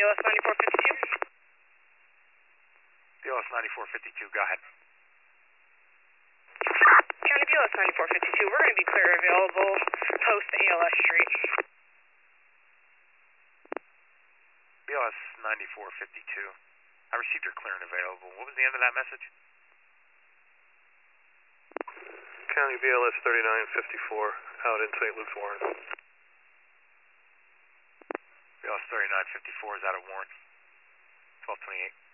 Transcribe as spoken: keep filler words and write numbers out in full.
S ninety-four fifty-two. B L S ninety-four fifty-two, go ahead. County B L S ninety-four fifty-two, we're going to be clear available post A L S Street. B L S ninety-four fifty-two, I received your clear and available. What was the end of that message? County B L S thirty-nine fifty-four, out in Saint Luke's Warren. B L S thirty-nine fifty-four is out at Warren. twelve twenty-eight.